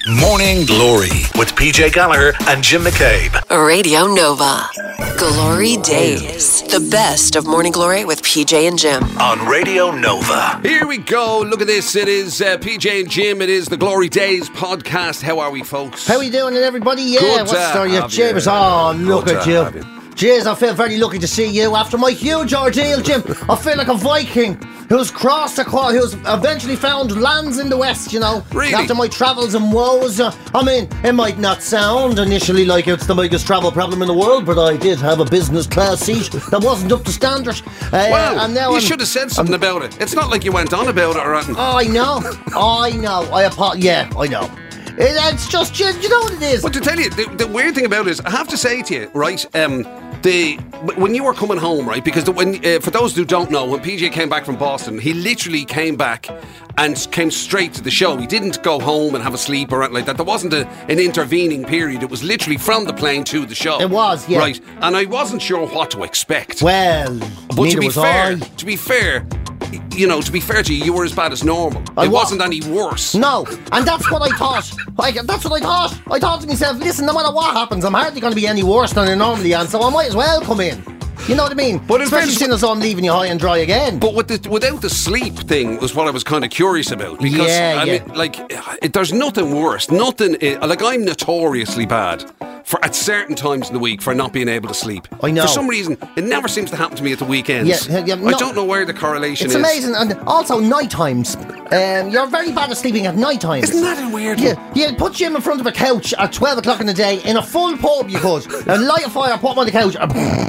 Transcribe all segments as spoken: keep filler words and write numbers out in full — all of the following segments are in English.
Morning Glory with P J Gallagher and Jim McCabe. Radio Nova. Glory Days. The best of Morning Glory with P J and Jim. On Radio Nova. Here we go. Look at this. It is uh, P J and Jim. It is the Glory Days podcast. How are we, folks? How are you doing, everybody? Yeah, Good what's to the story? have James, you. oh, look Good at to you. have you. Jeez, I feel very lucky to see you after my huge ordeal, Jim. I feel like a Viking who's crossed across, who's eventually found lands in the West, you know. Really? After my travels and woes. Uh, I mean, it might not sound initially like it's the biggest travel problem in the world, but I did have a business class seat that wasn't up to standard. Uh, Well, and now you I'm, should have said something I'm, about it. It's not like you went on about it or anything. Oh, I know. I know. I apo- Yeah, I know. It, it's just, you, you know what it is. But to tell you, the, the weird thing about it is, I have to say to you, right, um, the when you were coming home, right, because the, when uh, for those who don't know, when P J came back from Boston, he literally came back and came straight to the show. He didn't go home and have a sleep or anything like that. There wasn't a, an intervening period. It was literally from the plane to the show. It was, yeah. Right, and I wasn't sure what to expect. Well, but neither to be was fair, I. to be fair, you know, to be fair to you, you were as bad as normal. I it wa- wasn't any worse. No, and that's what I thought. Like, that's what I thought. I thought to myself, listen, no matter what happens, I'm hardly going to be any worse than I normally am, so I might as well come in. You know what I mean? But in especially fairness- seeing as though I'm leaving you high and dry again. But with the, without the sleep thing was what I was kind of curious about. Because, Yeah, I yeah. mean, like, it, there's nothing worse. Nothing, uh, like, I'm notoriously bad for at certain times in the week for not being able to sleep. I know. For some reason, it never seems to happen to me at the weekends. Yeah, yeah, I no- don't know where the correlation It's is. amazing, and also night times. Um, you're very bad at sleeping at night times. Isn't that a weird Yeah, one? yeah. Put Jim in front of a couch at twelve o'clock in the day in a full pub. You could and light a fire, put him on the couch.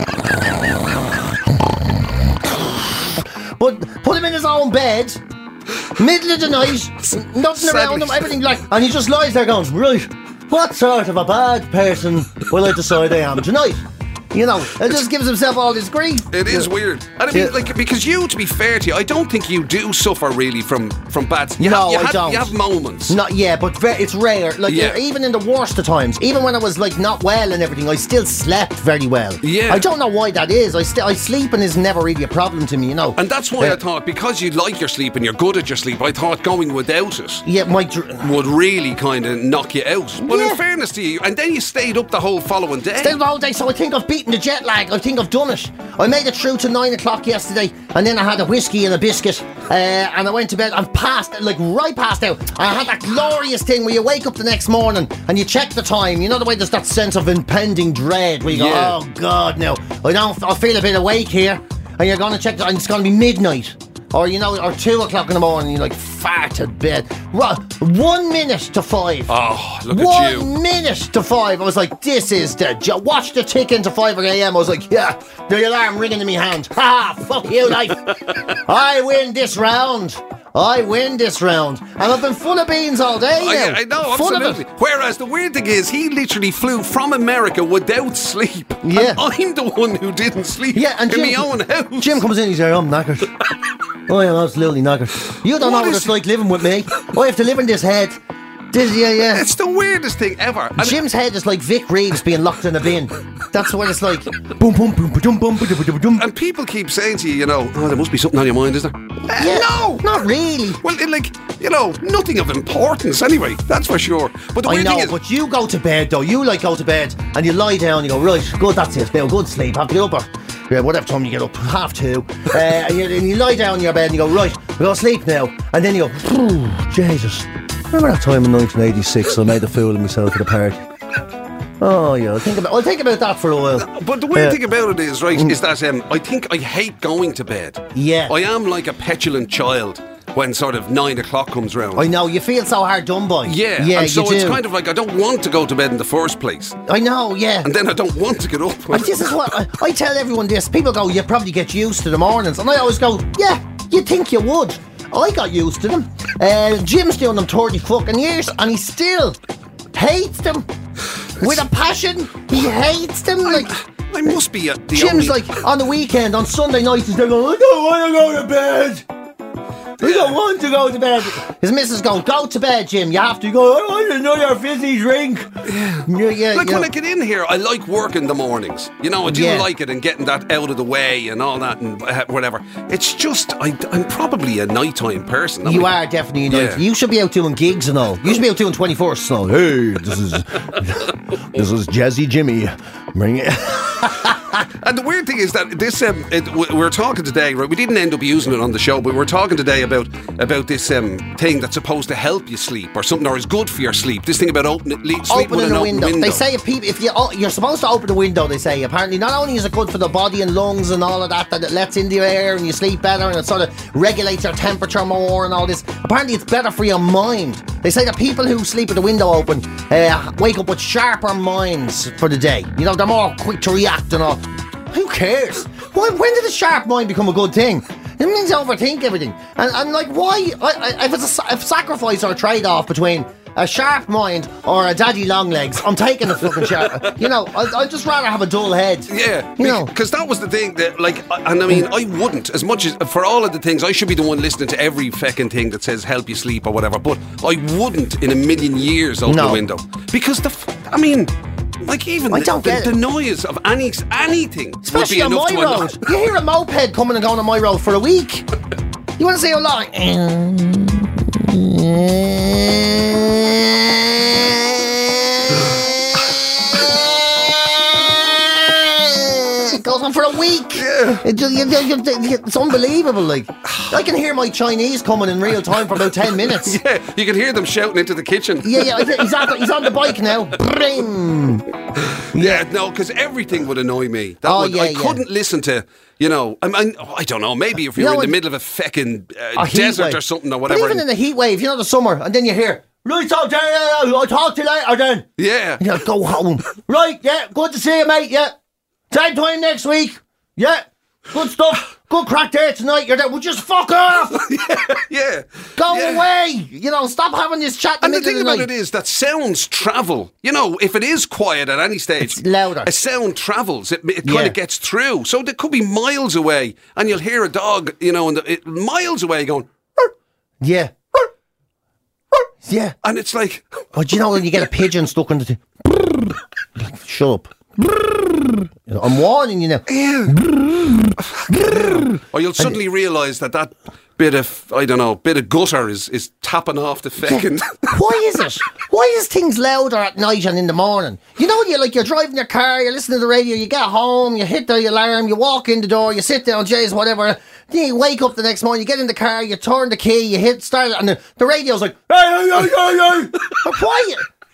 But put him in his own bed, middle of the night, nothing around him, everything like, and he just lies there going, right, what sort of a bad person will I decide I am tonight? You know, it just gives himself all this grief. It is Yeah. weird. And I mean, Yeah. like, because you, to be fair to you, I don't think you do suffer really from, from bad... You No, have, you I have, don't. You have moments. Not yeah, but ve- it's rare. Like Yeah. even in the worst of times, even when I was like not well and everything, I still slept very well. Yeah. I don't know why that is. I still I sleeping is never really a problem to me, you know. And that's why Yeah. I thought, because you like your sleep and you're good at your sleep, I thought going without it Yeah, my dr- would really kind of knock you out. But Yeah. in fairness to you, and then you stayed up the whole following day. Stayed the whole day, so I think I've beaten the jet lag. I think I've done it. I made it through to nine o'clock yesterday, and then I had a whiskey and a biscuit, uh, and I went to bed and passed, like right past out. I had that glorious thing where you wake up the next morning and you check the time. You know the way there's that sense of impending dread where you Yeah. go, oh God, no, I don't. I feel a bit awake here, and you're gonna check, the, and it's gonna be midnight. Or, you know, or two o'clock in the morning, you're like, far to bed. Ru- One minute to five. Oh, look One at you. minute to five. I was like, this is the... jo- Watch the tick into five a.m. I was like, yeah, the alarm ringing in my hand. Ha! Fuck you, life. I win this round. I win this round. And I've been full of beans all day now. I, I know, full absolutely. Of it. Whereas the weird thing is, he literally flew from America without sleep. Yeah. And I'm the one who didn't sleep Yeah, and in Jim, my own house. Jim comes in, he's like, I'm knackered. I am absolutely knackered. You don't What know what is it's it? like living with me. I have to live in this head. This, yeah, yeah. It's the weirdest thing ever. And Jim's head is like Vic Reeves being locked in a bin. That's what it's like. Boom, boom, boom, boom, boom, boom, boom, boom. And people keep saying to you, you know, oh, there must be something on your mind, is there? Uh, Yeah, no! not really. Well, it, like, you know, nothing of importance anyway, that's for sure. But the I weird know, thing is, but you go to bed though. You like go to bed and you lie down. You go right, good. That's it. Now, good sleep. Have to get up or yeah, whatever time you get up, half two. Uh, and, you, and you lie down in your bed and you go right. We go to sleep now. And then you go, "Phew, Jesus. Remember that time in nineteen eighty-six I made a fool of myself at a party? Oh yeah, I'll think about. I'll think about that for a while. but the weird Uh, thing about it is, right, is that um, I think I hate going to bed. Yeah. I am like a petulant child when sort of nine o'clock comes round. I know you feel so hard done by. Yeah, yeah, and so you do. it's kind of like I don't want to go to bed in the first place, I know, yeah. and then I don't want to get up. And this is what I, I tell everyone this. People go, you probably get used to the mornings. And I always go, yeah, you'd think you would. I got used to them. Uh, Jim's doing them thirty fucking years and he still hates them. With a passion. He hates them. Like, I must be at the Jim's only... like, on the weekend, on Sunday night, he's there going, I don't want to go to bed. I don't want to go to bed. His missus goes, go to bed, Jim. You have to go, I want another fizzy drink. Yeah. Yeah, yeah, like yeah. when I get in here, I like working the mornings. You know, I do Yeah. like it and getting that out of the way and all that and uh, whatever. It's just, I, I'm probably a nighttime person. I You mean, are definitely a night. Yeah. You should be out doing gigs and all. You should be out doing twenty-first and all. Hey, this is this is Jazzy Jimmy. Bring it. And the weird thing is that this, um, it, w- we're talking today, right? We didn't end up using it on the show, but we're talking today about about this um, thing that's supposed to help you sleep or something, or is good for your sleep. This thing about opening, le- sleep with Opening an a open window. window. They say if people, if you oh, you're supposed to open the window, they say apparently not only is it good for the body and lungs and all of that, that it lets in the air and you sleep better and it sort of regulates your temperature more and all this. Apparently it's better for your mind. They say that people who sleep with the window open uh, wake up with sharper minds for the day. You know, they're more quick to react and all. Who cares? Why, when did a sharp mind become a good thing? It means you overthink everything. And I'm like, why? I, I, if it's a, a sacrifice or a trade-off between a sharp mind or a daddy long legs, I'm taking the fucking sharp. You know, I'd, I'd just rather have a dull head. Yeah, You know. because that was the thing that, like, I- and I mean, I wouldn't, as much as, for all of the things, I should be the one listening to every feckin' thing that says help you sleep or whatever, but I wouldn't in a million years open No. the window. Because the, f- I mean, like, even I the, don't the, get the it. noise of any, anything Especially would on be my enough road. to annoy- You hear a moped coming and going on my road for a week. You want to say a lot? It goes on for a week. Yeah. It just, you, you, you, it's unbelievable. Like, I can hear my Chinese coming in real time for about ten minutes. Yeah, you can hear them shouting into the kitchen. Yeah, yeah, he's on, the, he's on the bike now. Bring. Yeah, no, because everything would annoy me. That Oh, would, yeah, I yeah. couldn't listen to, you know, I mean, I don't know, maybe if You you're know in the what- middle of a feckin' uh, A heat desert wave. or something or But whatever. even in the heat wave, you know, the summer, and then you hear, right, so I'll talk to you later then. yeah. Yeah, go home. Right, yeah, good to see you, mate, yeah. Same time next week. Yeah, good stuff. Good crack there tonight. You're there. Well, just fuck off. Yeah. Go Yeah. away. You know, stop having this chat in And the the middle thing of the about night. it is that sounds travel. You know, if it is quiet at any stage, It's louder. A sound travels. It, it Yeah. kind of gets through. So they could be miles away, and you'll hear a dog, you know, and the, it, miles away going, "Rrr, Yeah. Yeah. and it's like, But you know when you get a pigeon stuck in the thing? Like, shut up. You know, I'm warning you now. or you'll suddenly realise that that bit of, I don't know, bit of gutter is, is tapping off the feckin'. Why is it? Why is things louder at night and in the morning? You know, you like you're driving your car, you're listening to the radio, you get home, you hit the alarm, you walk in the door, you sit down, Jays, whatever. Then you wake up the next morning, you get in the car, you turn the key, you hit start, and the, the radio's like, hey, hey, hey, hey, hey. But quiet.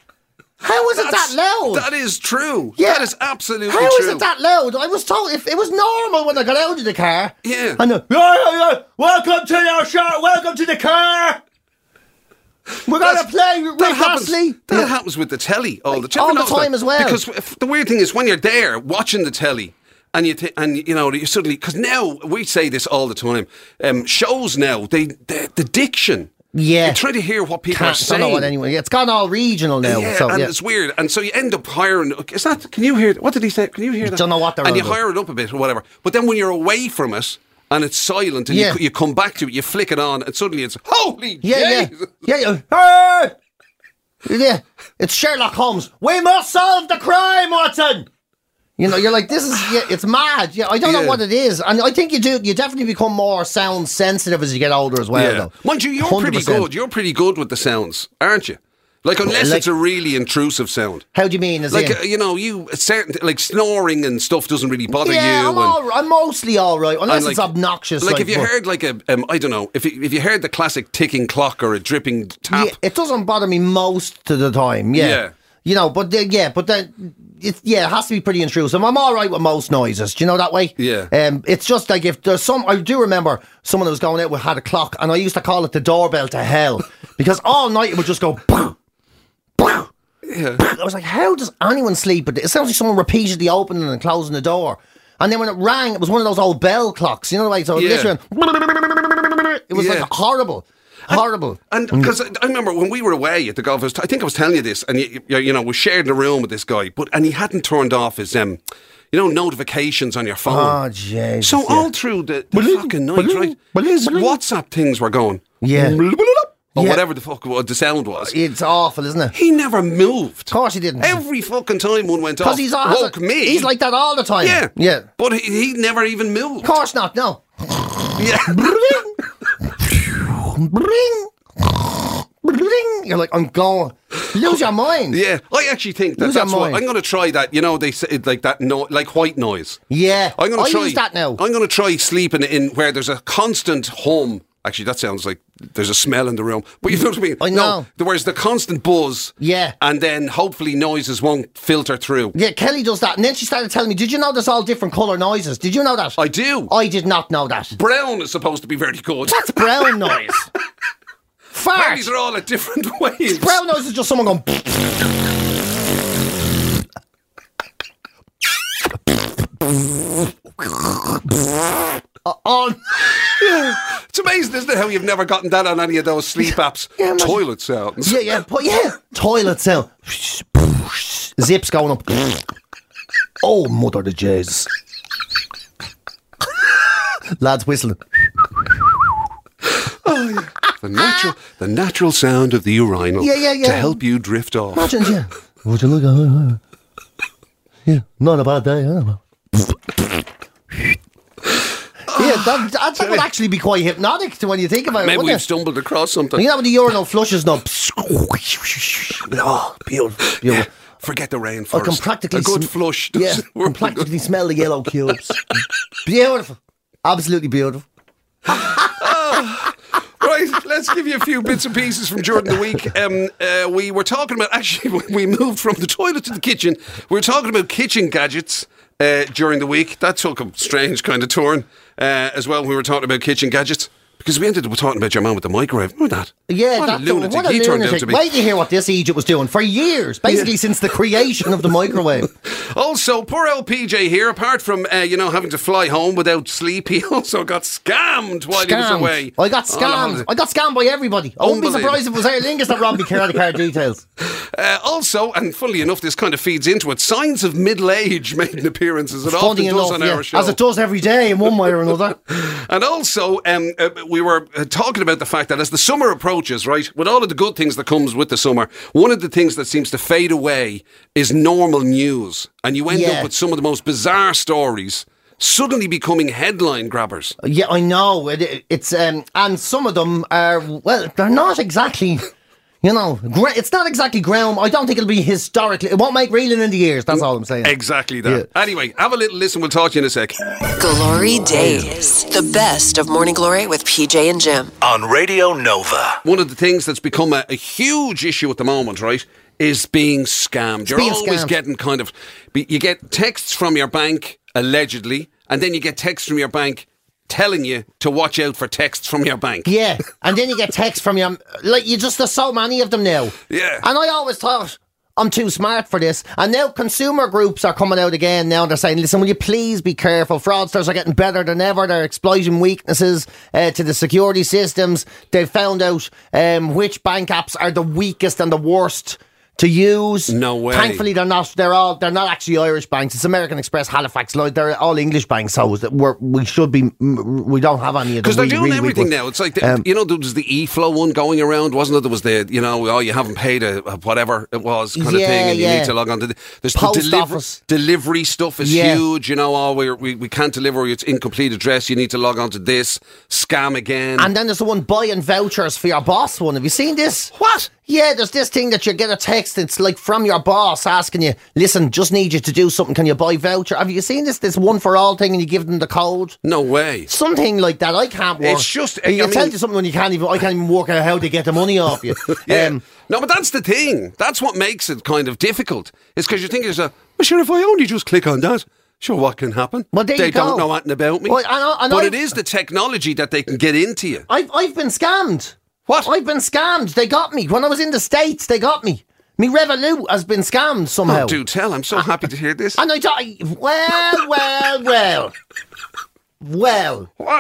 How is it that That's- loud? That is true. Yeah. That is absolutely How is true. it that loud? I was told if it was normal when I got out of the car. Yeah. And the, yeah, yeah, yeah. Welcome to your show. Welcome to the car. We're gonna That's- play Rick that happens, Astley. That Yeah. happens with the telly all the time. All the Notice time that? as well. Because if, the weird thing is when you're there watching the telly. And you th- and you know you suddenly because now we say this all the time. Um, shows now they, they the diction. Yeah. You try to hear what people Can't, are saying. don't know what anyone. It's gone all regional now. Yeah, so and yeah. it's weird, and so you end up hiring. Is that? Can you hear? What did he say? Can you hear that? don't know what they're And on you about. hire it up a bit or whatever. But then when you're away from it and it's silent, and Yeah. you, you come back to it, you flick it on, and suddenly it's holy. Yeah, Jesus. yeah, yeah, yeah. Hey! Yeah, it's Sherlock Holmes. We must solve the crime, Watson. You know, you're like, this is, yeah, it's mad. Yeah, I don't know Yeah. what it is, and I think you do. You definitely become more sound sensitive as you get older as well. Yeah. Though, Mind you, you're one hundred pretty percent. good. You're pretty good with the sounds, aren't you? Like unless Like- it's a really intrusive sound. How do you mean? As Like in? uh, you know, you certain like snoring and stuff doesn't really bother yeah, you. I'm, and, all, I'm mostly all right, unless and, it's like- obnoxious. Like, Like, if you but- heard like a, um, I don't know, if you, if you heard the classic ticking clock or a dripping tap. Yeah, it doesn't bother me most of the time. Yeah, Yeah. you know, but the, yeah, but then it, yeah, it has to be pretty intrusive. I'm all right with most noises. Do you know that way? Yeah. Um, it's just like if there's some. I do remember someone that was going out with had a clock, and I used to call it the doorbell to hell because all night it would just go. Bang, bang, Yeah. bang. I was like, how does anyone sleep with it? It sounds like someone repeatedly opening and closing the door. And then when it rang, it was one of those old bell clocks. You know the way? So it Yeah. literally went, it was Yeah. like horrible. Horrible. And because I I remember when we were away at the golf, I, was, I think I was telling you this, and you, you, you know, we shared the room with this guy, but and he hadn't turned off his, um, you know, notifications on your phone. Oh, jeez. So yeah. all through the, the fucking night, right? His WhatsApp things were going. Yeah. Or Yeah. whatever the fuck what the sound was. It's awful, isn't it? He never moved. Of course he didn't. Every fucking time one went off, Because he's all, has woke a- me. He's like that all the time. yeah, Yeah. But he, he never even moved. Of course not, no. Yeah. Bring. Bring. Bring. You're like, I'm going. Lose your mind. Yeah, I actually think that Lose your that's what mind. I'm going to try. That you know they say it like that, no, like white noise. Yeah. I'm going I to try use that now. I'm going to try sleeping in where there's a constant hum. Actually, that sounds like there's a smell in the room, but you know what I mean. I know. No, where's the constant buzz? Yeah. and then hopefully noises won't filter through. Yeah, Kelly does that. And then she started telling me, did you know there's all different colour noises? Did you know that? I do. I did not know that. Brown is supposed to be very good. That's brown noise. Fart. These are all at different ways. Brown noise is just someone going... Uh, on. It's amazing, isn't it, how you've never gotten that on any of those sleep apps? Yeah, imagine- Toilet sounds. Yeah, yeah, but yeah. Toilet sound. Zips going up. Oh, mother the jazz. Lads whistling. The natural, the natural sound of the urinal. Yeah, yeah, yeah. To help you drift off. Imagine, yeah. Would you look at Yeah, not a bad day, huh? Yeah, that, that, that would actually be quite hypnotic to when you think about it, Maybe wouldn't we've it? stumbled across something. You know when the urinal flushes now. Oh, beautiful, beautiful. Forget the rain I first. can practically a good sm- flush. Yeah, does I work can practically smell the yellow cubes. Beautiful, absolutely beautiful. Right, let's give you a few bits and pieces from during the week. Um, uh, we were talking about, actually, when we moved from the toilet to the kitchen, we were talking about kitchen gadgets uh, during the week. That took a strange kind of turn uh, as well. We were talking about kitchen gadgets. Because we ended up talking about your man with the microwave. Remember that? Yeah, what that's a lunatic what a he turned out lunatic. to be. Wait to hear what this Egypt was doing for years, basically Yeah. since the creation of the microwave. Also, poor old P J here, apart from, uh, you know, having to fly home without sleep, he also got scammed while he was Scammed. away. I got On a scammed. holiday. I got scammed by everybody. I wouldn't be Unbelievable. surprised if it was Aer Lingus that robbed me credit card details. Uh, also, and funnily enough, this kind of feeds into it, signs of middle age made an appearance, as it often Funny does enough, on yeah, our show. as it does every day in one way or another. And also, um, uh, we were uh, talking about the fact that as the summer approaches, right, with all of the good things that comes with the summer, one of the things that seems to fade away is normal news. And you end Yeah. up with some of the most bizarre stories suddenly becoming headline grabbers. Yeah, I know. It, it's um, and some of them are, well, they're not exactly, you know, gra- it's not exactly ground. I don't think it'll be historically. It won't make reeling in the ears. That's all I'm saying. Exactly that. Anyway, have a little listen. We'll talk to you in a sec. Glory Days. The best of Morning Glory with P J and Jim. On Radio Nova. One of the things that's become a, a huge issue at the moment, right, is being scammed. You're being always scammed. getting kind of, you get texts from your bank, allegedly, and then you get texts from your bank telling you to watch out for texts from your bank. Yeah, and then you get texts from your, like, you just, there's so many of them now. Yeah. And I always thought, I'm too smart for this. And now consumer groups are coming out again now. They're saying, listen, will you please be careful? Fraudsters are getting better than ever. They're exploiting weaknesses uh, to the security systems. They've found out um, which bank apps are the weakest and the worst to use. No way. Thankfully, they're not. They're all. They're not actually Irish banks. It's American Express, Halifax, Lloyd. They're all English banks. So that we're, we should be. We don't have any of them. Because they're really, doing really everything weak now. It's like, the, Um, you know, there was the e-flow one going around, wasn't it? There was the, you know, oh, you haven't paid a, a whatever it was kind of Yeah, thing, and you yeah. need to log on to the, there's Post the deliver, office. delivery stuff is Yeah. huge, you know, oh, we're, we we can't deliver, it's incomplete address, you need to log on to this, scam again. And then there's the one buying vouchers for your boss one. Have you seen this? What? Yeah, there's this thing that you get a text, it's like from your boss asking you, listen, just need you to do something, can you buy voucher? Have you seen this, this one for all thing and you give them the code? No way. Something like that, I can't work. It's just- You I tell mean- you something when you can't even, I can't even work out how to get the money off you. Yeah. Um, no, but that's the thing. That's what makes it kind of difficult. It's because you think, there's a, well, sure, if I only just click on that, sure, what can happen? Well, there they you go. don't know anything about me. Well, I know- I know- but it is the technology that they can get into you. I've, I've been scammed. What? I've been scammed. They got me. When I was in the States, they got me. Me Revolut has been scammed somehow. Oh, do tell. I'm so happy to hear this. And I thought, well, well, well. Well. What?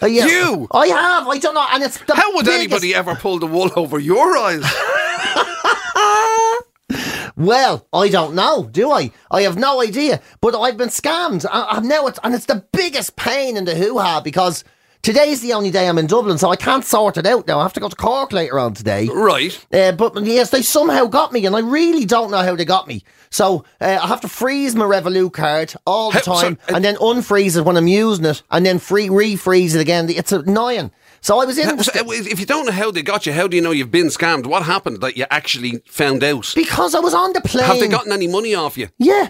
Uh, yeah. You? I have. I don't know. And it's the How would biggest... anybody ever pull the wool over your eyes? Well, I don't know, do I? I have no idea. But I've been scammed. I, I'm now, it's, and it's the biggest pain in the hoo-ha because today's the only day I'm in Dublin, so I can't sort it out now. I have to go to Cork later on today. Right. Uh, but yes, they somehow got me, and I really don't know how they got me. So uh, I have to freeze my Revolut card all the How- time, so, uh, and then unfreeze it when I'm using it, and then free refreeze it again. It's annoying. So I was in... So, uh, if you don't know how they got you, how do you know you've been scammed? What happened that you actually found out? Because I was on the plane. Have they gotten any money off you? Yeah.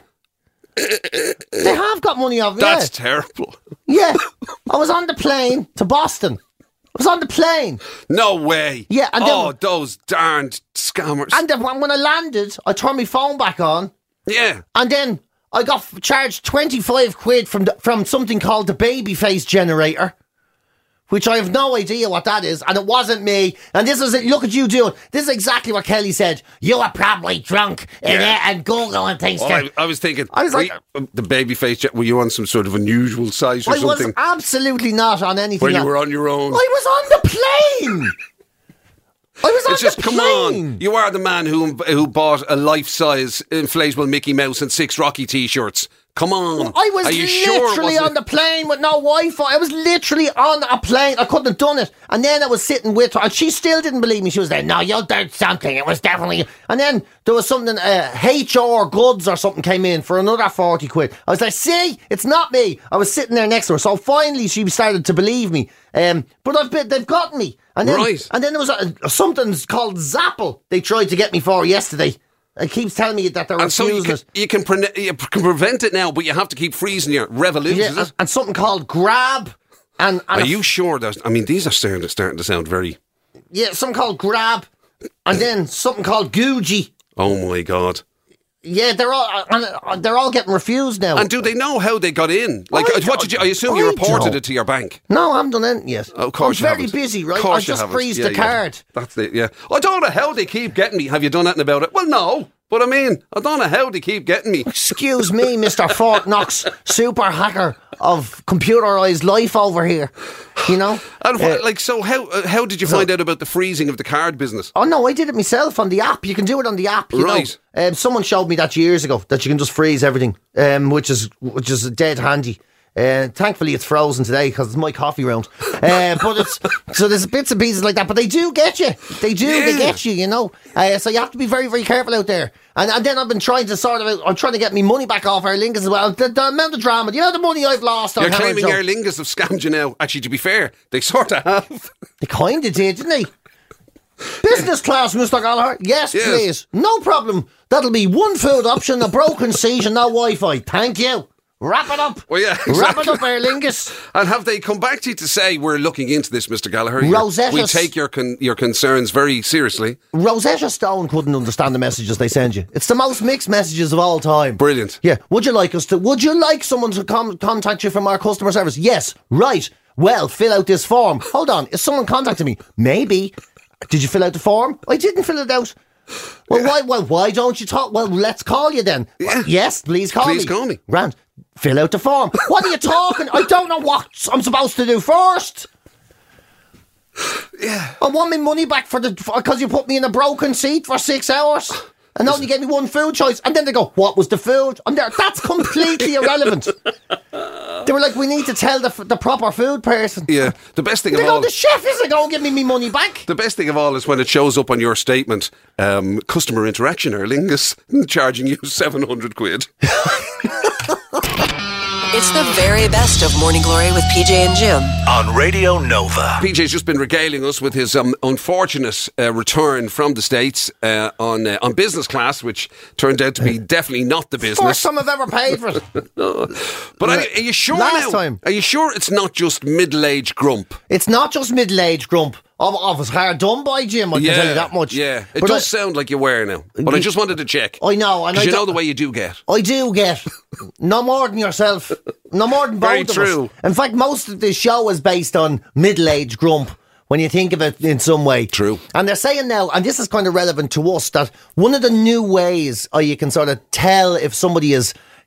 They have got money off me. That's terrible. Yeah. I was on the plane to Boston. I was on the plane. No way. Yeah, and then- oh, those darned scammers. And then when I landed, I turned my phone back on, yeah. and then I got f- charged twenty-five quid from the, from something called the Babyface generator, which I have no idea what that is, and it wasn't me. And this is it. Look at you doing. This is exactly what Kelly said. You were probably drunk and, Yeah. uh, and Google and things. Well, can- I, I was thinking, I was were like- you- the baby face, were you on some sort of unusual site or I was something? absolutely not on anything. Where you like- were on your own? I was on the plane. I was on It's just, the come plane. on. You are the man who who bought a life-size inflatable Mickey Mouse and six Rocky T-shirts. Come on. I was Are you sure it literally wasn't- on the plane with no Wi-Fi. I was literally on a plane. I couldn't have done it. And then I was sitting with her, and she still didn't believe me. She was there. No, you did something. It was definitely. And then there was something. Uh, H R Goods or something came in for another forty quid. I was like, see, it's not me. I was sitting there next to her. So finally, she started to believe me. Um, but I've been, they've got me. And then, Right. And then there was a, something called Zapple. They tried to get me for yesterday. It keeps telling me that they're And so you refusing can, it. you, can pre- you can prevent it now, but you have to keep freezing your Revolut, Yeah, is and, it? and something called Grab. And, and Are a you sure that... I mean, these are starting to, starting to sound very... Yeah, something called Grab, and then something called Gucci. Oh, my God. Yeah, they're all and they're all getting refused now. And do they know how they got in? Like, I what don't- did you... I assume you I reported don't. it to your bank. no, I haven't done anything yet. Of course I'm you very haven't. busy, Of right? I course you just haven't. freeze Yeah, the yeah. card. That's it, yeah. I don't know how they keep getting me. Have you done anything about it? Well, no. But I mean, I don't know how they keep getting me. Excuse me, Mister Fort Knox, super hacker of computerized life over here. You know? And what, Uh, like, so how uh, how did you find out about the freezing of the card business? Oh no, I did it myself on the app. You can do it on the app, you Right. know. Um, someone showed me that years ago that you can just freeze everything, um, which is which is dead handy. Uh, thankfully, it's frozen today because it's my coffee round. Uh, but it's so there's bits and pieces like that. But they do get you. They do. They Yeah. get you. You know. Uh, so you have to be very, very careful out there. And, and then I've been trying to sort of. out- I'm trying to get me money back off Aer Lingus as well. The, the amount of drama. You know the money I've lost. on You're Howard claiming Joe. Aer Lingus have scammed you now. Actually, to be fair, they sort of have. They kind of did, didn't they? Business class, Mister Gallagher. Yes, Yes. please. No problem. That'll be one food option, a broken seat, and no Wi-Fi. Thank you. Wrap it up. Well, yeah, Wrap exactly. it up, Aer Lingus. And have they come back to you to say, we're looking into this, Mister Gallagher? Rosetta We S- take your con- your concerns very seriously. Rosetta Stone couldn't understand the messages they send you. It's the most mixed messages of all time. Brilliant. Yeah. Would you like us to? Would you like someone to com- contact you from our customer service? Yes. Right. Well, fill out this form. Hold on. Is someone contacting me? Maybe. Did you fill out the form? I didn't fill it out. Well, why? Well, why don't you talk? Well, let's call you then. Yeah. Yes, please call Please me. call me. Grant, fill out the form. What are you talking? I don't know what I'm supposed to do first. Yeah. I want my money back for the because you put me in a broken seat for six hours and only gave me one food choice. And then they go, "What was the food?" I'm there. That's completely irrelevant. They were like, "We need to tell the the proper food person." Yeah. The best thing They of go, all... "The chef isn't going to give me my money back." The best thing of all is when it shows up on your statement, um, customer interaction, Aer Lingus, charging you seven hundred quid. It's the very best of Morning Glory with P J and Jim. On Radio Nova. P J's just been regaling us with his um, unfortunate uh, return from the States uh, on uh, on business class, which turned out to be definitely not the First business. time I've ever paid for it. But are, are you sure Last now? time. Are you sure it's not just middle-aged grump? It's not just middle-aged grump. Of, of it's hard done by, Jim, I can tell you that much. Yeah, it But does I- sound like you were now. But I just wanted to check. I know, and Because I you know don't- the way you do get. I do get no more than yourself, no more than both Very of true. us. In fact, most of the show is based on middle-aged grump when you think of it in some way. True. And they're saying now, and this is kind of relevant to us, that one of the new ways uh, you can sort of tell if somebody is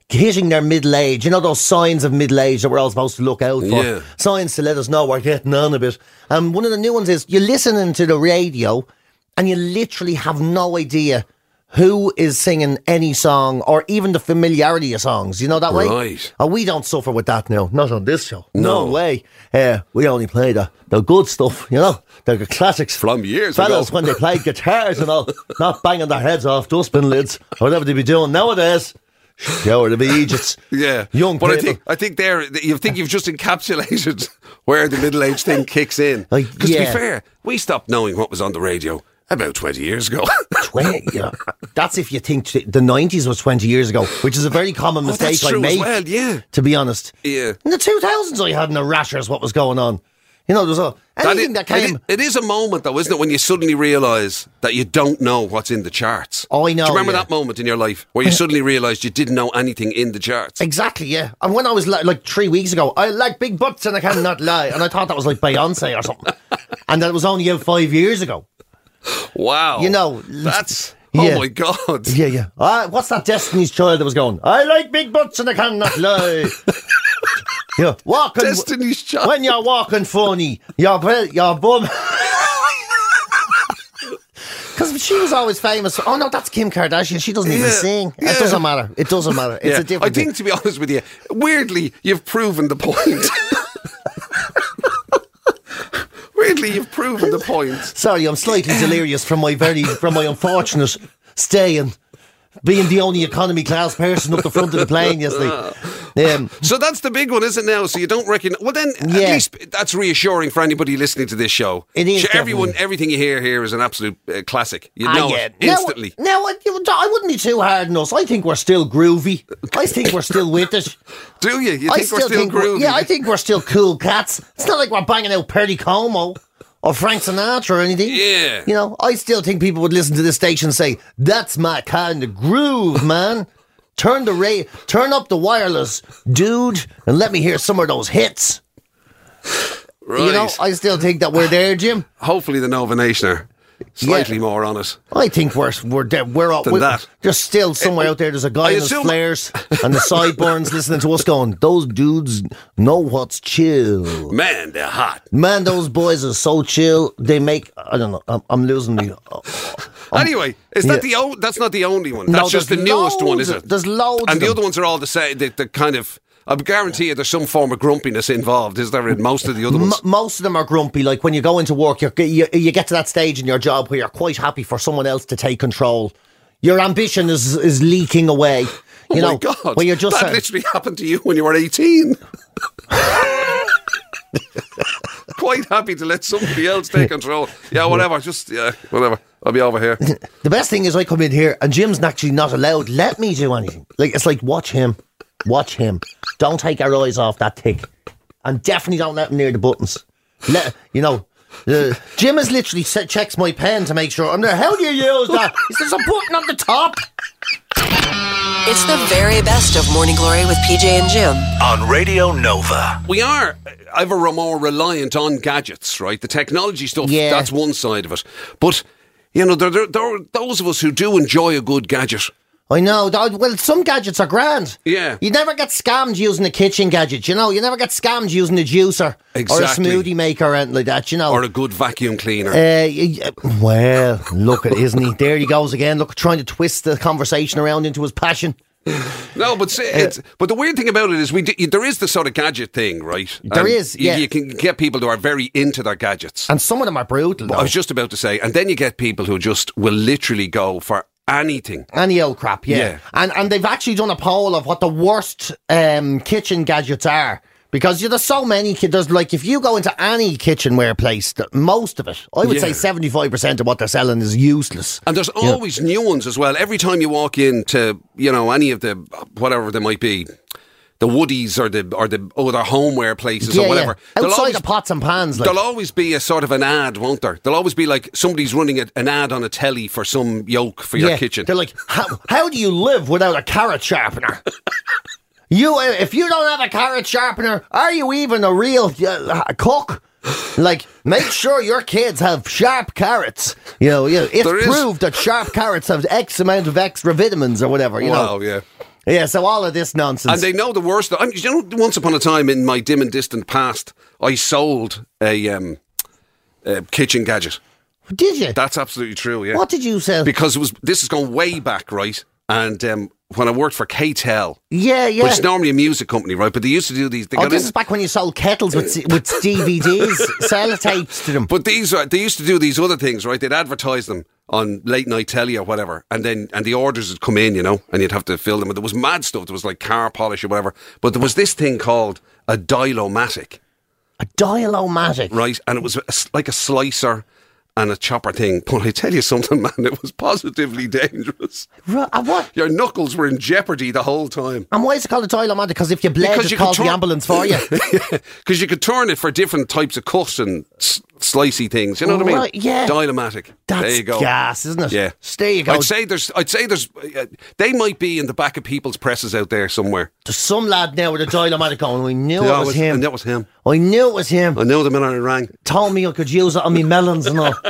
hitting their middle age. You know those signs of middle age that we're all supposed to look out for. Yeah. Signs to let us know we're getting on a bit. And one of the new ones is you're listening to the radio and you literally have no idea who is singing any song or even the familiarity of songs. You know that way? Right. Oh, we don't suffer with that now. Not on this show. No, No. way. Uh, we only play the, the good stuff, you know? The classics. From years Fellas, ago. when they played guitars and all, not banging their heads off dustbin lids or whatever they be doing nowadays. Shower to be Egypts. Yeah, Young but people. I think I think there you think you've just encapsulated where the middle age thing kicks in. Like, Because to yeah. be fair, we stopped knowing what was on the radio about twenty years ago. twenty, yeah. That's if you think t- the nineties was twenty years ago, which is a very common Oh, mistake that's I true as make. well, yeah. To be honest. Yeah. In the two thousands, I hadn't a rashers what was going on. You know, there was a, anything that, That is- came. it, it is a moment, though, isn't it, when you suddenly realise that you don't know what's in the charts. Oh, I know, Do you remember yeah. that moment in your life where you suddenly realised you didn't know anything in the charts? Exactly, yeah. And when I was li- like three weeks ago, I like big butts and I cannot lie. And I thought that was like Beyonce or something. And that it was only out five years ago. Wow. You know, That's... yeah. Oh, my God. Yeah, yeah. Uh, what's that Destiny's Child that was going? I like big butts and I cannot lie. Yeah, walking. Destiny's Child. When you're walking funny, your bel- your bum. Because she was always famous. Oh no, that's Kim Kardashian. She doesn't even Yeah, sing. yeah. It doesn't matter. It doesn't matter. It's Yeah, a different. I think, thing. to be honest with you, weirdly, you've proven the point. Weirdly, you've proven the point. Sorry, I'm slightly delirious from my very from my unfortunate stay and being the only economy class person up the front of the plane yesterday. Um, So that's the big one, isn't it now? So you don't reckon... Well, then, Yeah. at least that's reassuring for anybody listening to this show. It is, Sure, everyone, definitely. everything you hear here is an absolute uh, classic. You Ah, know yeah. it instantly. Now, now I, I wouldn't be too hard on us. I think we're still groovy. I think we're still with it. Do you? You I think we're still think we're- groovy? Yeah, I think we're still cool cats. It's not like we're banging out Perry Como or Frank Sinatra or anything. Yeah. You know, I still think people would listen to this station and say, that's my kind of groove, man. Turn the ra- turn up the wireless, dude, and let me hear some of those hits. Right. You know, I still think that we're there, Jim. Hopefully the Nova Nation are slightly Yeah. more on it. I think we're we're there. We're all Than we're, that. There's still somewhere out there. There's a guy I in his assume- flares and the sideburns listening to us going, those dudes know what's chill. Man, they're hot. Man, those boys are so chill. They make I don't know. I'm, I'm losing me. Anyway, is that yeah. the o- that's not the only one? No, That's just the there's newest one, loads is of- it? there's loads And of the them. other ones are all the same. The, the kind of. I guarantee you, there's some form of grumpiness involved. Is there in most of the other M- ones? most of them are grumpy. Like when you go into work, you're, you you get to that stage in your job where you're quite happy for someone else to take control. Your ambition is is leaking away. You Oh know, my God! Where you're just that uh, literally happened to you when you were eighteen. Quite happy to let somebody else take control. Yeah, whatever. Just yeah, whatever. I'll be over here. the best thing is I come in here and Jim's actually not allowed. Let me do anything. Like it's like watch him, watch him. Don't take our eyes off that tick, and definitely don't let him near the buttons. Let you know. Uh, Jim is literally set, checks my pen to make sure I'm there. How do you use that? Is there a button on the top? It's the very best of Morning Glory with P J and Jim. On Radio Nova. We are ever more reliant on gadgets, right? The technology stuff, Yeah. that's one side of it. But, you know, there, there, there are those of us who do enjoy a good gadget. I know. th- Well, some gadgets are grand. Yeah. You never get scammed using a kitchen gadget, you know. You never get scammed using a juicer Exactly. or a smoothie maker or anything like that, you know. Or a good vacuum cleaner. Uh, y- y- well, look at isn't he? There he goes again. Look, trying to twist the conversation around into his passion. No, but say, it's, but the weird thing about it is we d- there is the sort of gadget thing, right? There And is, you, yeah. you can get people who are very into their gadgets. And some of them are brutal, though. I was just about to say, and then you get people who just will literally go for anything. Any old crap, yeah. Yeah. And and they've actually done a poll of what the worst um, kitchen gadgets are. Because you know, there's so many, ki- there's like, if you go into any kitchenware place, th- most of it, I would Yeah. say seventy-five percent of what they're selling is useless. And there's always new ones as well. Every time you walk into, you know, any of the, whatever they might be, the Woodies or the or the other homeware places Yeah, or whatever. yeah. there'll Outside always- the pots and pans, like. There'll always be a sort of an ad, won't there? There'll always be like somebody's running a, an ad on a telly for some yoke for your Yeah, kitchen. They're like, how, how do you live without a carrot sharpener? you, uh, if you don't have a carrot sharpener, are you even a real uh, cook? Like, make sure your kids have sharp carrots. You know, you know it's There is- proved that sharp carrots have X amount of extra vitamins or whatever. You Wow, know. yeah. Yeah, so all of this nonsense. And they know the worst. I mean, you know, once upon a time in my dim and distant past, I sold a, um, a kitchen gadget. Did you? That's absolutely true, yeah. What did you sell? Because it was. This is going way back, right? And um, when I worked for K T E L, yeah, yeah. which is normally a music company, right? But they used to do these. They oh, got this in, is back when you sold kettles with with D V Ds, sellotapes to them. But these are, they used to do these other things, right? They'd advertise them on late night telly or whatever, and then and the orders would come in, you know, and you'd have to fill them. And there was mad stuff. There was like car polish or whatever. But there was this thing called a Dial-O-Matic. A Dial-O-Matic, right? And it was a, like a slicer and a chopper thing. But I tell you something, man, it was positively dangerous. Right, uh, what? Your knuckles were in jeopardy the whole time. And why is it called a Dial-O-Matic? Because if you bled, it called the ambulance for you. Because you could turn it for different types of cuts and s- slicey things. You know what I mean? Right, yeah. Dial-O-Matic. That's there you go. gas, isn't it? Yeah. There you go. I'd say there's. I'd say there's. Uh, they might be in the back of people's presses out there somewhere. There's some lad now with a Dial-O-Matic going. We knew Yeah, it was, was him. And that was him. I knew it was him. I knew the minute I rang. Told me I could use it on me melons and all.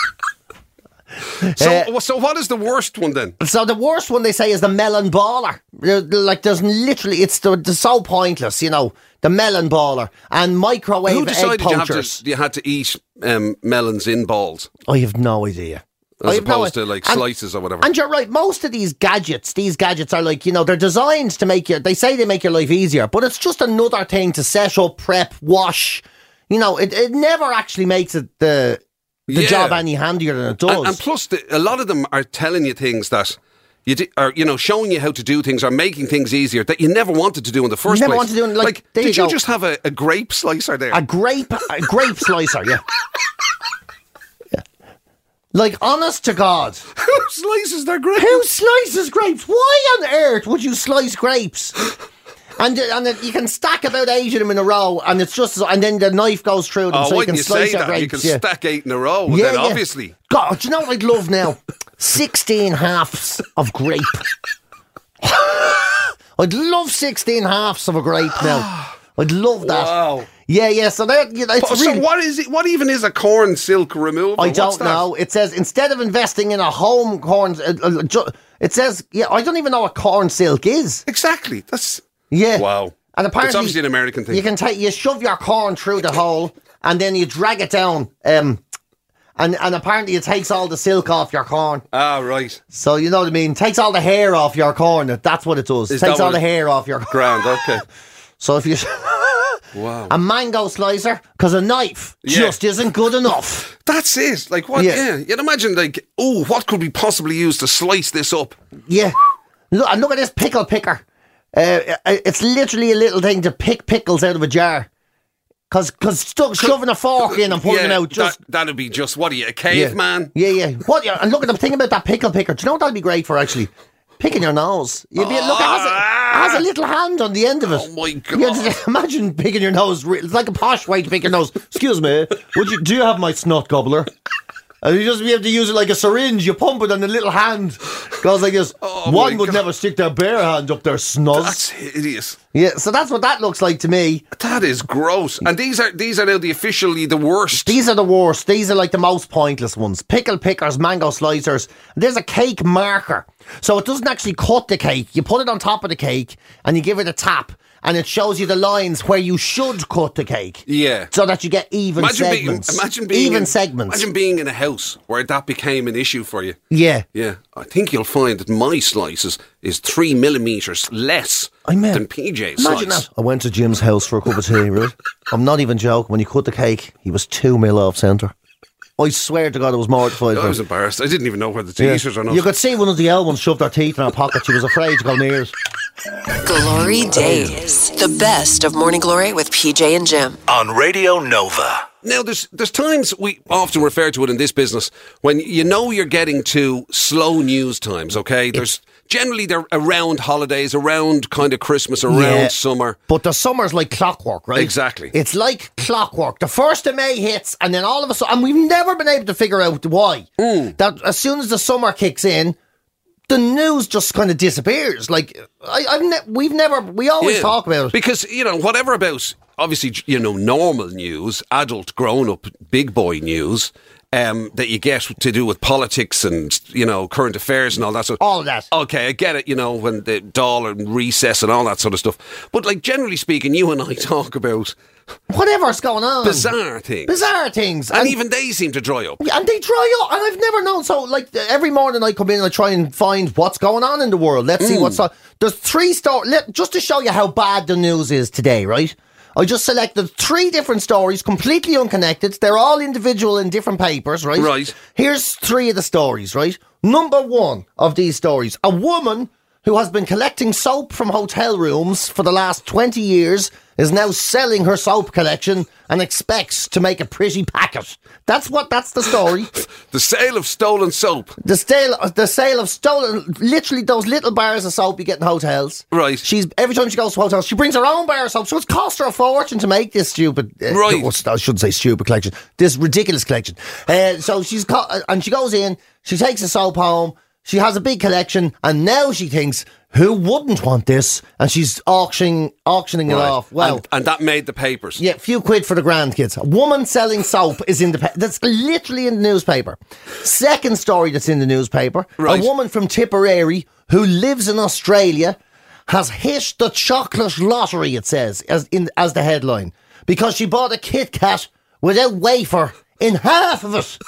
So, Uh, so what is the worst one then? So the worst one they say is the melon baller. Like there's literally, it's the, the so pointless, you know, the melon baller and microwave Who egg decided you, have poachers. to, you had to eat um, melons in balls I have no idea. I as have no opposed idea. to like And- slices or whatever? And you're right, most of these gadgets, these gadgets are like, you know, they're designed to make your, they say they make your life easier, but it's just another thing to set up, prep, wash. You know, it, it never actually makes it the the Yeah. job any handier than it does. And, and plus, the, a lot of them are telling you things that you di- are, you know, showing you how to do things or making things easier that you never wanted to do in the first Never place. wanted to do it, like, there did you you, go. just have a, a grape slicer there? A grape, a grape slicer, yeah. yeah. Like, honest to God. Who slices their grapes? Who slices grapes? Why on earth would you slice grapes? And and then you can stack about eight of them in a row, and it's just and then the knife goes through them, Oh, so why you can didn't you slice say your that? grapes. You can yeah. stack eight in a row. Well, Yeah, then yeah. obviously. God, do you know what I'd love now? Sixteen halves of grape. I'd love sixteen halves of a grape now. I'd love that. Wow. Yeah, yeah. So that you know, it's But, really. So what is it? What even is a corn silk removal? I What's don't that? know. It says instead of investing in a home corn, uh, uh, ju- it says yeah. I don't even know what corn silk is. Exactly. That's Yeah. wow. And apparently, It's obviously an American thing. You can take, you shove your corn through the hole, and then you drag it down. Um, and and apparently it takes all the silk off your corn. Ah, right. So you know what I mean. Takes all the hair off your corn. That's what it does. Is takes that all what the it- hair off your corn. Grand. Okay. So if you Wow. a mango slicer, because a knife Yeah. just isn't good enough. That's it. Like what? Yeah. Yeah. You'd imagine like, oh, what could we possibly use to slice this up? Yeah. Look, and look at this pickle picker. Uh, it's literally a little thing to pick pickles out of a jar. Cause, cause stuck shoving a fork in and pulling yeah, them out. Just that, that'd be just what are you, a yeah. caveman? Yeah, yeah. What? Yeah, and look at the thing about that pickle picker. Do you know what that'd be great for? Actually, picking your nose. You'd be, look, it has, a, it has a little hand on the end of it. Oh my God. Yeah, just imagine picking your nose. re- It's like a posh way to pick your nose. Excuse me. Would you? Do you have my snot gobbler? And you just be able to use it like a syringe. You pump it on the little hand. Goes like this. Oh One my would God. never stick their bare hand up their snuzz. That's hideous. Yeah, so that's what that looks like to me. That is gross. And these are these are now the officially the worst. These are the worst. These are like the most pointless ones. Pickle pickers, mango slicers. There's a cake marker. So it doesn't actually cut the cake. You put it on top of the cake and you give it a tap. And it shows you the lines where you should cut the cake. Yeah. So that you get even Imagine segments. being, imagine being even in, segments. Imagine being in a house where that became an issue for you. yeah. Yeah, I think you'll find that my slices is three millimeters less I mean, than P J's Imagine slice. that. I went to Jim's house for a cup of tea, right? I'm not even joking. When he cut the cake, he was two mil off centre. I swear to God, I was mortified. I for was him. embarrassed. I didn't even know whether to Yeah. eat it or not. You could see one of the L ones shoved her teeth in her pocket. She was afraid to go near it. Glory Days. The best of Morning Glory with P J and Jim. On Radio Nova. Now, there's there's times, we often refer to it in this business, when you know you're getting to slow news times, okay? There's generally they're around holidays, around kind of Christmas, around Yeah. summer. But the summer's like clockwork, right? Exactly. It's like clockwork. The first of May hits, and then all of a sudden, and we've never been able to figure out why. Mm. That as soon as the summer kicks in, the news just kind of disappears. Like I, I've ne- we've never, we always Yeah. talk about it. Because, you know, whatever about, obviously, you know, normal news, adult, grown-up, big boy news, um, that you get to do with politics and, you know, current affairs and all that sort of All of that. Okay, I get it, you know, when the doll and recess and all that sort of stuff. But, like, generally speaking, you and I talk about Whatever's going on. bizarre things. Bizarre things. And, even they seem to dry up. And they dry up, and I've never known. So, like, every morning I come in and I try and find what's going on in the world. Let's see what's on. There's three stories, just to show you how bad the news is today, right? I just selected three different stories, completely unconnected. They're all individual in different papers, right? Right. Here's three of the stories, right? Number one of these stories, a woman who has been collecting soap from hotel rooms for the last twenty years is now selling her soap collection and expects to make a pretty packet. That's what, that's the story. The sale of stolen soap. The sale, the sale of stolen, literally those little bars of soap you get in hotels. Right. She's, every time she goes to hotels, she brings her own bar of soap, so it's cost her a fortune to make this stupid, uh, Right. I shouldn't say stupid collection, this ridiculous collection. Uh, so she's, co- and she goes in, she takes the soap home, she has a big collection, and now she thinks, who wouldn't want this? And she's auctioning, auctioning it Right. off. Well, and, and that made the papers. yeah, few quid for the grandkids. A woman selling soap is in the pa- that's literally in the newspaper. Second story that's in the newspaper: Right. a woman from Tipperary who lives in Australia has hit the chocolate lottery. It says as in as the headline because she bought a Kit Kat without wafer in half of it.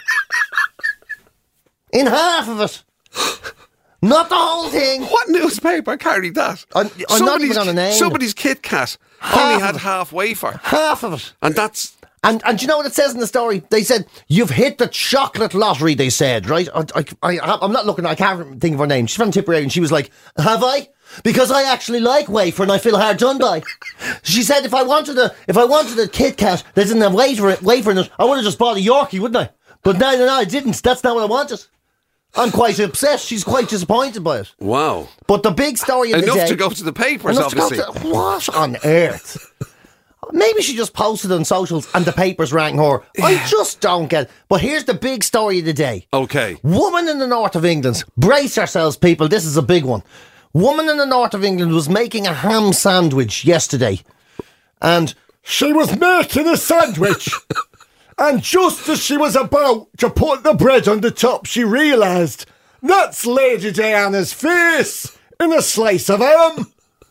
In half of it. Not the whole thing. What newspaper carried that? I'm- I'm not even Somebody's- on a name. Somebody's Kit Kat Half only of had it. half wafer. Half of it. And that's... And and do you know what it says in the story? They said, you've hit the chocolate lottery, they said, right? I, I, I, I'm not looking, I can't think of her name. She's from Tipperary and she was like, have I? Because I actually like wafer and I feel hard done by. She said if I wanted a, if I wanted a Kit Kat that didn't have wafer, wafer in it, I would have just bought a Yorkie, wouldn't I? But no, no, no, I didn't. That's not what I wanted. I'm quite upset. She's quite disappointed by it. Wow. But the big story of the Enough day... to go to the papers, Enough to go obviously. to- what on earth? Maybe she just posted on socials and the papers rang her. I just don't get it. But here's the big story of the day. Okay. Woman in the north of England. Brace yourselves, people. This is a big one. Woman in the north of England was making a ham sandwich yesterday. And She was making a sandwich. And just as she was about to put the bread on the top, she realised that's Lady Diana's face in a slice of ham.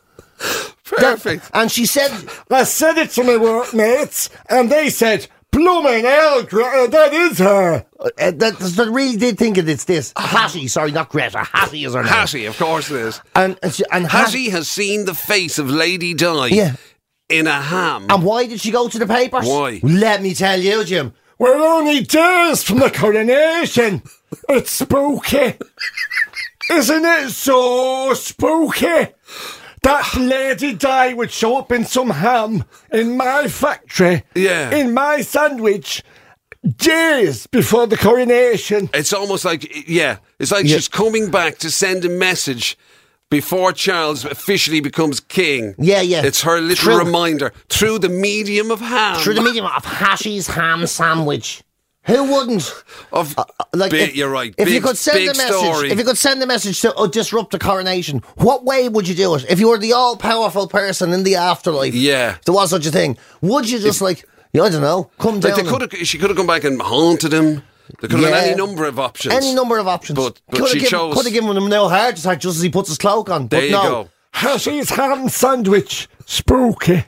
Perfect. and she said... I said it to my workmates, and they said, "Blooming hell, Greta, that is her." Uh, that, that really did think it, it's this. Hattie, sorry, not Greta. Hattie is her name. Hattie, of course it is. And, and, she, and Hattie... Hattie has seen the face of Lady Di Yeah. in a ham. And why did she go to the papers? Why? Let me tell you, Jim. We're only days from the coronation. It's spooky. Isn't it so spooky? That Lady Di would show up in some ham in my factory, Yeah. in my sandwich, days before the coronation. It's almost like, yeah, it's like Yeah. she's coming back to send a message before Charles officially becomes king. Yeah, yeah. It's her little True. reminder through the medium of ham. Through the medium of Hattie's ham sandwich. Who wouldn't? Of, Like, big, if, you're right. If big, you could send big a message, story. if you could send a message to uh, disrupt the coronation, what way would you do it? If you were the all-powerful person in the afterlife, Yeah. if there was such a thing, would you just like, yeah, I don't know, come Like down? they and- could have, she could have come back and haunted him. There could have Yeah. been any number of options. Any number of options. But- but could she have given, chose- Could have given him no heart attack just as he puts his cloak on. There but you no. go. Hattie's ham sandwich. Spooky.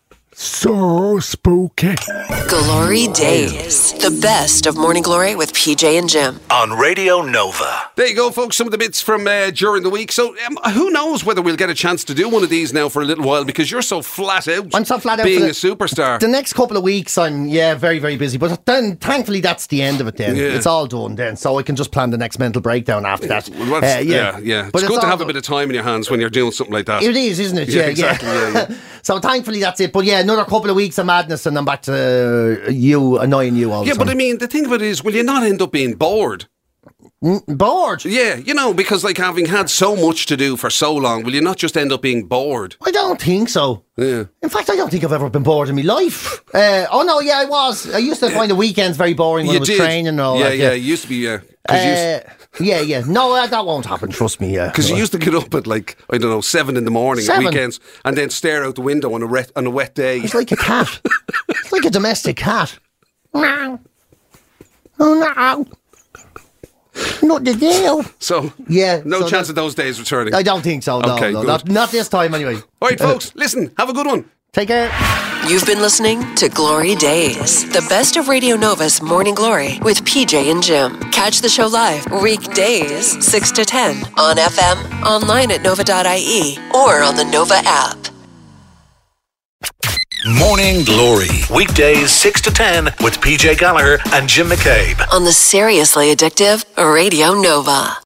So spooky. Glory Days. The best of Morning Glory with P J and Jim. On Radio Nova. There you go, folks. Some of the bits from uh, during the week. So, um, who knows whether we'll get a chance to do one of these now for a little while because you're so flat out. I'm so flat out being for a the- superstar. The next couple of weeks, I'm, yeah, very, very busy. But then, thankfully, that's the end of it then. Yeah. It's all done then. So I can just plan the next mental breakdown after that. Well, that's- Uh, yeah, yeah. But It's good to all have a done. bit of time in your hands when you're doing something like that. It is, isn't it? Yeah, Yeah, exactly, yeah. yeah, yeah. So thankfully, that's it. But yeah, another couple of weeks of madness and I'm back to uh, you, annoying you all the Yeah, time. but I mean, the thing of it is, will you not end up being bored? Bored? Yeah, you know, because like having had so much to do for so long, will you not just end up being bored? I don't think so. Yeah. In fact, I don't think I've ever been bored in my life. Uh, oh no, yeah, I was. I used to find the weekends very boring when you I was did. training and all yeah, that. yeah, it used to be, yeah. Because you, Uh, yeah, yeah. No, uh, that won't happen. Trust me. Yeah. Because you used to get up at like, I don't know, seven in the morning Seven? at weekends and then stare out the window on a, ret- on a wet day. It's like a cat. It's like a domestic cat. Meow. Oh no. Not the deal. So, Yeah, no so chance that- of those days returning. I don't think so, no. Okay, no good. not, not this time, anyway. All right, folks, listen, have a good one. Take care. You've been listening to Glory Days, the best of Radio Nova's Morning Glory with P J and Jim. Catch the show live weekdays six to ten on F M, online at nova dot I E, or on the Nova app. Morning Glory. Weekdays six to ten with P J Gallagher and Jim McCabe. On the seriously addictive Radio Nova.